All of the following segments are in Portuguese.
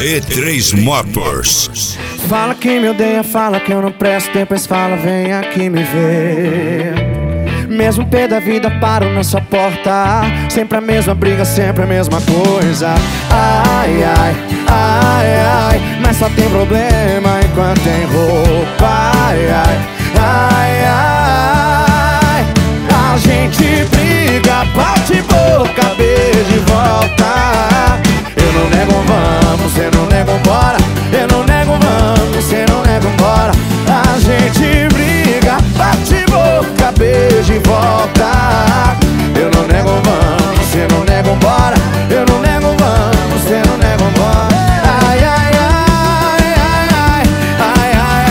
E3 Motors. Fala que me odeia, fala que eu não presto, depois fala, vem aqui me ver. Mesmo pé da vida, paro na sua porta. Sempre a mesma briga, sempre a mesma coisa. Ai, ai, ai, ai, mas só tem problema enquanto tem roupa. Ai, ai, ai, ai. A gente briga, bate boca, beijo e volta. Eu não nego um vamos, cê não nega um bora. Eu não nego um vamos, cê não nega um bora. A gente briga, bate boca, beijo e volta. Eu não nego um vamos, cê não nega um bora. Eu não nego um vamos, cê não nega um bora. Ai, ai, ai, ai, ai, ai, ai,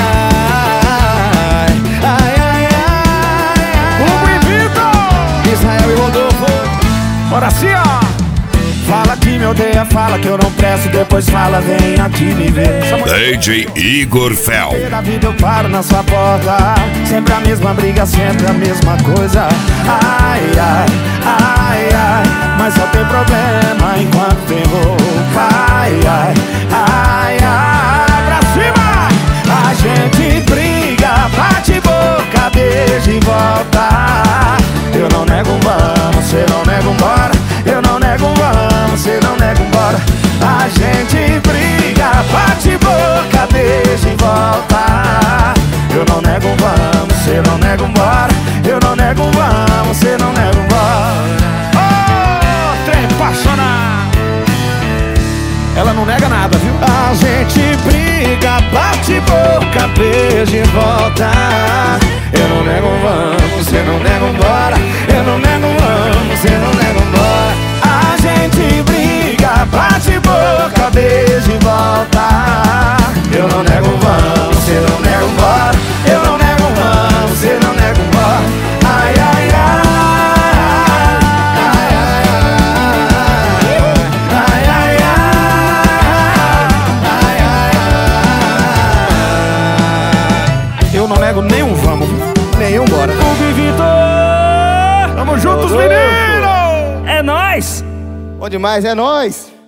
ai, ai, ai. Hugo e Vitor, Israel e Rodolfo. bora assim, ó. Fala que me odeia, fala que eu não presto, depois fala, vem aqui me ver. DJ Igor Fel. Da vida eu paro na sua porta. Sempre a mesma briga, sempre a mesma coisa. Ai, ai, ai, ai, mas só tem problema enquanto tem roupa. Ai, ai, ai, ai, pra cima! A gente briga, bate boca, beijo e volta. Eu não nego um vamos, cê não nega um bora. Eu não nego um vamos, cê não nega um bora. A gente briga, bate boca, beijo e volta. Eu não nego um vamos, cê não nega um bora. Eu não nego um vamos, cê não nega um bora. Ô, trem apaixonado. Ela não nega nada, viu? A gente briga, bate boca, beijo e volta. Eu não nego um vamos, cê não nega um bora. Eu não nego um vamos, cê não nega um bora. A gente briga, bate boca, beijo e volta. Eu não nego um vamos, cê não nega um bora. Eu não nego um vamos, cê não nega um bora. Ai, ai, ai. Eu não nego nenhum vamos, nenhum bora. Hugo e Vitor, tamo juntos, menino. É nóis. Bom demais, é nóis.